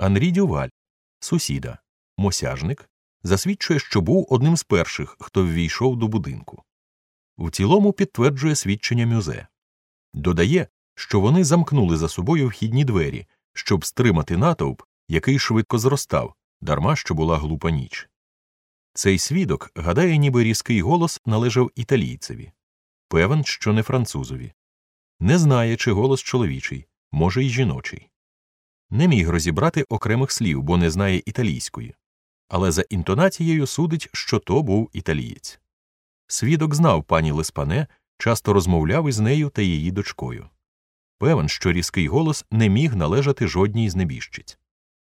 Анрі Дюваль, сусіда, мосяжник, засвідчує, що був одним з перших, хто ввійшов до будинку. В цілому підтверджує свідчення Мюзе. Додає, що вони замкнули за собою вхідні двері, щоб стримати натовп, який швидко зростав, дарма що була глупа ніч. Цей свідок гадає, ніби різкий голос належав італійцеві. Певен, що не французові. Не знає, чи голос чоловічий, може й жіночий. Не міг розібрати окремих слів, бо не знає італійської. Але за інтонацією судить, що то був італієць. Свідок знав пані Леспане, часто розмовляв із нею та її дочкою. Певен, що різкий голос не міг належати жодній з небіжчиць.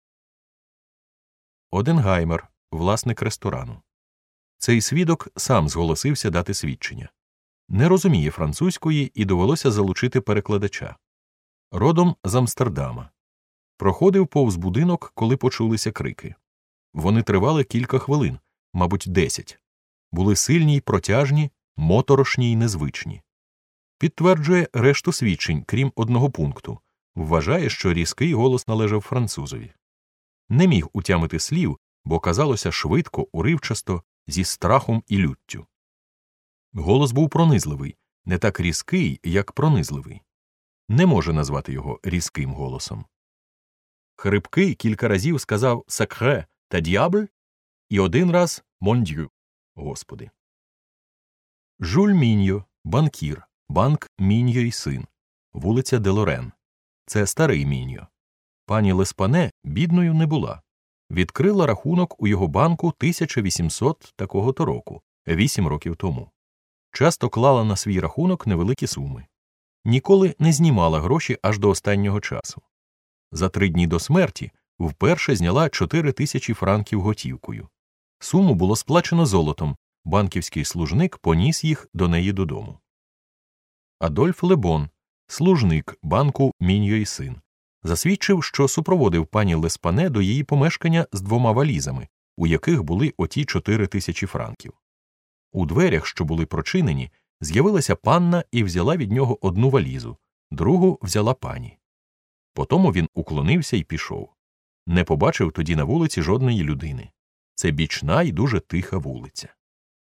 Оденгаймер, власник ресторану. Цей свідок сам зголосився дати свідчення. Не розуміє французької і довелося залучити перекладача. Родом з Амстердама. Проходив повз будинок, коли почулися крики. Вони тривали кілька хвилин, мабуть, 10. Були сильні й протяжні, моторошні й незвичні. Підтверджує решту свідчень, крім одного пункту. Вважає, що різкий голос належав французові. Не міг утямити слів, бо казалося швидко, уривчасто, зі страхом і люттю. Голос був пронизливий, не так різкий, як пронизливий. Не може назвати його різким голосом. Хрипкий кілька разів сказав «сакре» та «д'ябль» і один раз «мон д'ю» – «Господи». Жюль Міньо, банкір, банк Міньо й син, вулиця Делорен. Це старий Міньо. Пані Леспане бідною не була. Відкрила рахунок у його банку 1800 такого-то року, 8 років тому. Часто клала на свій рахунок невеликі суми. Ніколи не знімала гроші аж до останнього часу. За 3 дні до смерті вперше зняла 4000 франків готівкою. Суму було сплачено золотом, банківський служник поніс їх до неї додому. Адольф Лебон, служник банку Міньо й син, засвідчив, що супроводив пані Леспане до її помешкання з 2 валізами, у яких були оті 4000 франків. У дверях, що були прочинені, з'явилася панна і взяла від нього одну валізу, другу взяла пані. Потому він уклонився і пішов. Не побачив тоді на вулиці жодної людини. Це бічна і дуже тиха вулиця.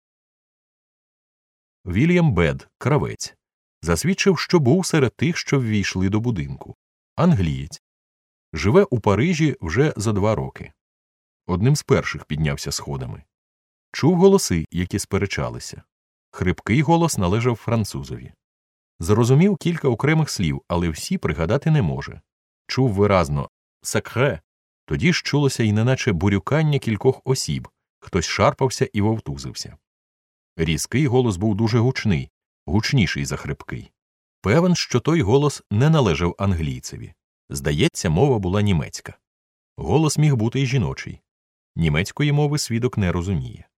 Вільям Бед, кравець, засвідчив, що був серед тих, що ввійшли до будинку. Англієць. Живе у Парижі вже за 2 роки. Одним з перших піднявся сходами. Чув голоси, які сперечалися. Хрипкий голос належав французові. Зрозумів кілька окремих слів, але всі пригадати не може. Чув виразно «сакре», тоді ж чулося й неначе бурюкання кількох осіб, хтось шарпався і вовтузився. Різкий голос був дуже гучний, гучніший за хрипкий. Певен, що той голос не належав англійцеві. Здається, мова була німецька. Голос міг бути й жіночий. Німецької мови свідок не розуміє.